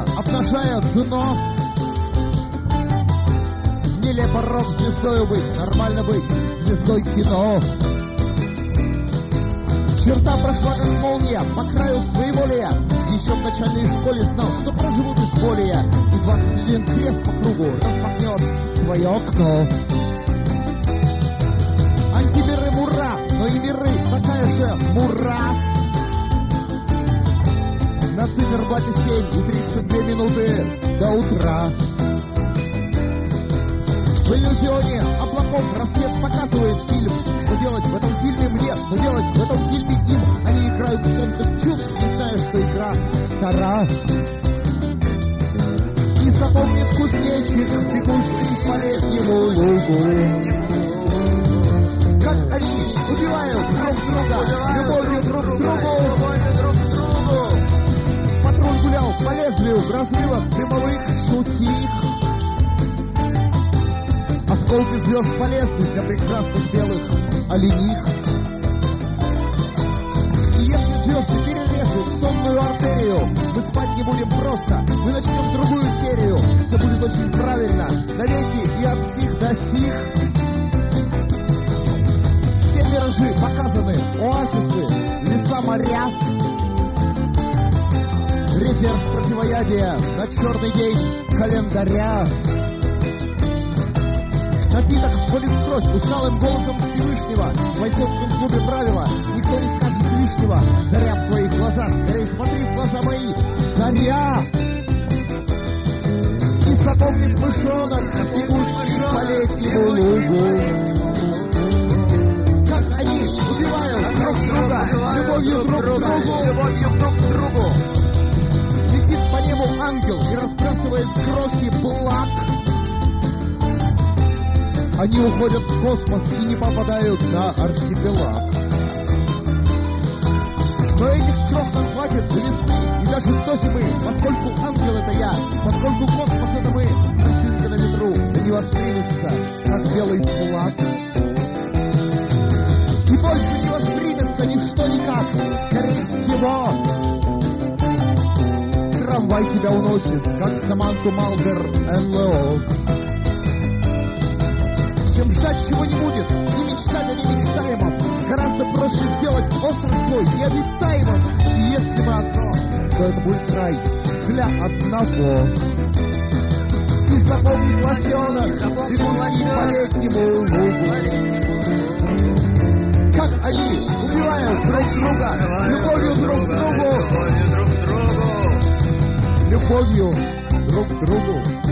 обнажая дно. Нелепо рок-звездою быть, нормально быть звездой кино. Черта прошла как молния по краю своеволия. Еще в начальной школе знал, что проживу без боли я. И 21 крест по кругу распахнет твое окно. Антимиры мура, но и миры такая же мура. На циферблате 7 и 32 минуты до утра. В иллюзионе облаков рассвет показывает фильм. Что делать в этом фильме мне, что делать в этом фильме им. Они играют в тонкость чувств, не зная, что игра стара. И запомнит кузнечик, бегущий по летнему лугу. Как они убивают друг друга любовью друг к другу. Патруль гулял по лезвию в разрывах дымовых шутих. Осколки звезд полезны для прекрасных белых олених. И если звезды перережут сонную артерию, мы спать не будем просто, мы начнем другую серию. Все будет очень правильно, навеки и от сих до сих. Все миражи показаны, оазисы, леса, моря. Резерв противоядия на черный день календаря. Напиток входит в кровь усталым голосом Всевышнего. В бойцовском клубе правила никто не скажет лишнего. Заря в твоих глазах, скорее смотри в глаза мои. Заря! И запомнит мышонок, бегущий по летнему лугу. Как они убивают друг друга любовью друг к другу. Летит по небу ангел и разбрасывает крохи благ. Они уходят в космос и не попадают на архипелаг. Но этих крох нам хватит до весны и даже до зимы, поскольку ангел это я, поскольку космос это мы. Простынка на ветру, да не воспримется, как белый флаг. И больше не воспримется ничто никак, скорее всего. Трамвай тебя уносит, как Саманту Малдер НЛО. Чем ждать, чего не будет, и мечтать о немечтаемом. Гораздо проще сделать остров свой необитаемым. И если мы одно, то это будет рай для одного. И запомнит лосенок, бегущий по летнему лугу. Как они убивают друг друга любовью друг к другу. Любовью друг к другу.